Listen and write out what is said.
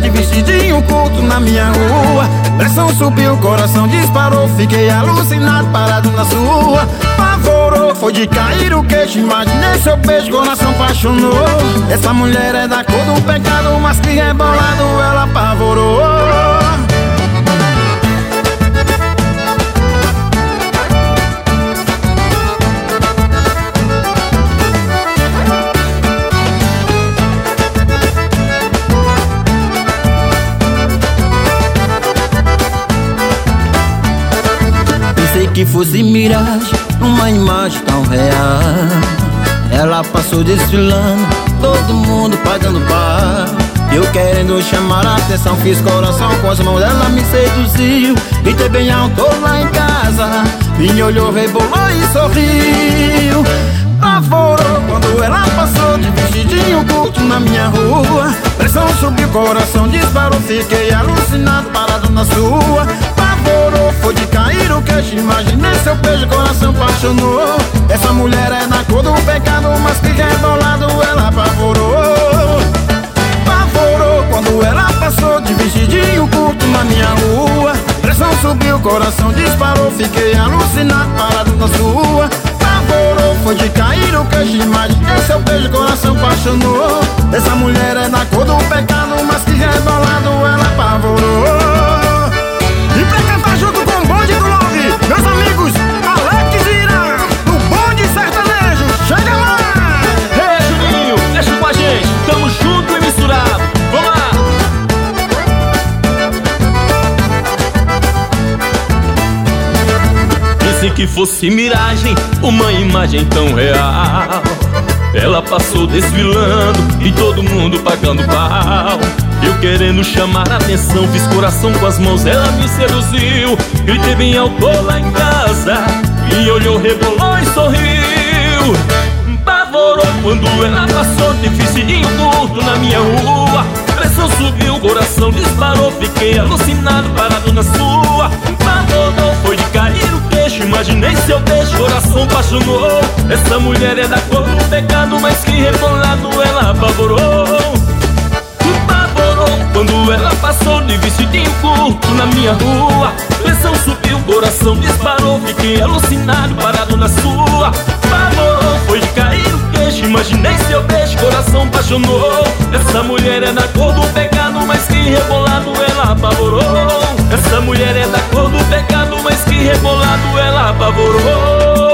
de vestidinho curto na minha rua. Pressão subiu, coração disparou, fiquei alucinado, parado na sua. Apavorou, foi de cair o queixo, imaginei seu beijo, coração apaixonou. Essa mulher é da cor do pecado, mas que rebolado ela apavorou. Pensei que fosse miragem, uma imagem tão real. Ela passou desfilando, todo mundo pagando pau. Eu querendo chamar a atenção, fiz coração com as mãos, ela me seduziu. Gritei bem alto lá em casa, me olhou, rebolou e sorriu. Apavorou quando ela passou de vestidinho curto na minha rua. Pressão subiu, coração disparou, fiquei alucinado, parado na sua. Apavorou, foi de cair o queixo, imaginei seu beijo, coração apaixonou. Essa mulher é na cor do pecado, mas que rebolado ela apavorou. Apavorou quando ela passou de vestidinho curto na minha rua. Pressão subiu, coração disparou, fiquei alucinado, parado na sua. Apavorou, foi de cair o queixo, imaginei seu beijo, coração apaixonou. Essa mulher é na cor do pecado, mas que rebolado ela apavorou. E pra cantar junto com o bonde do Love, meus amigos Alex e Irã, no bonde sertanejo, chega lá! Ei, Juninho, deixa com a gente, tamo junto e misturado, vamos lá! Pensei que fosse miragem, uma imagem tão real. Ela passou desfilando e todo mundo pagando pau. Eu querendo chamar a atenção, fiz coração com as mãos, ela me seduziu. Gritei bem alto lá em casa, me olhou, rebolou e sorriu. Apavorou quando ela passou de vestidinho curto na minha rua. Pressão subiu, coração disparou, fiquei alucinado, parado na sua. Apavorou, foi de cair o queixo, imaginei seu beijo, coração apaixonou. Essa mulher é da cor do pecado, mas que rebolado ela apavorou. Quando ela passou de vestidinho curto na minha rua. Pressão subiu, coração disparou, fiquei alucinado, parado na sua. Apavorou, foi de cair o queixo, imaginei seu beijo, coração apaixonou. Essa mulher é da cor do pecado, mas que rebolado ela apavorou. Essa mulher é da cor do pecado, mas que rebolado ela apavorou.